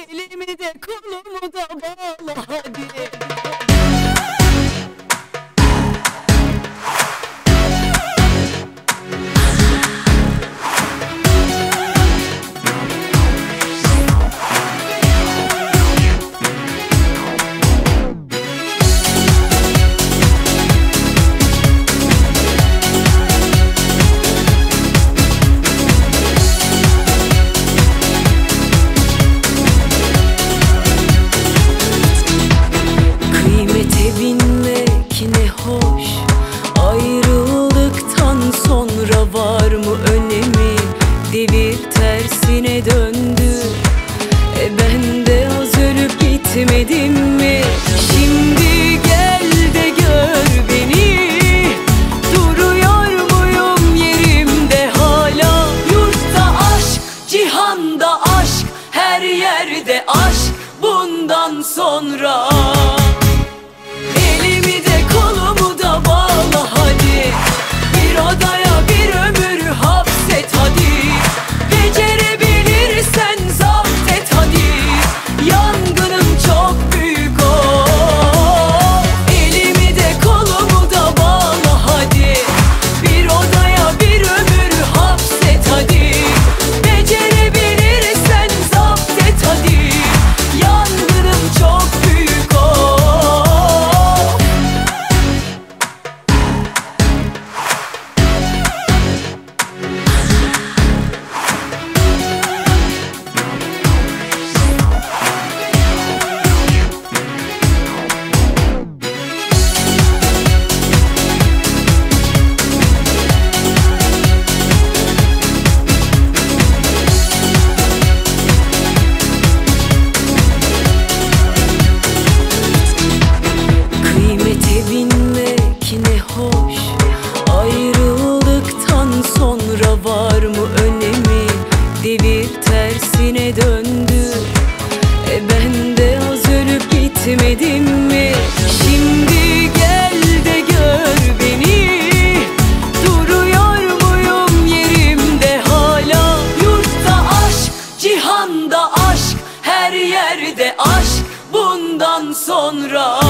elimi de kolumu da bağla hadi. Var mı önemi? Devir tersine döndü. Ben de az ölüp gitmedim mi? Şimdi gel de gör beni. Duruyor muyum yerimde hala? Yurtta aşk, cihanda aşk, her yerde aşk bundan sonra. Elimi de kolumu da bağla hadi. Bir odaya bir ömür hapset hadi. Becerebilirsen zapt et hadi. Yangınım çok büyük o. Elimi de kolumu da bağla hadi. Bir odaya bir ömür hapset hadi. Becerebilirsen zapt et hadi. Yangınım çok büyük o. Var mı önemi? Devir tersine döndü. Ben de az ölüp gitmedim mi? Şimdi gel de gör beni. Duruyor muyum yerimde hala? Yurtta aşk, cihanda aşk, her yerde aşk bundan sonra.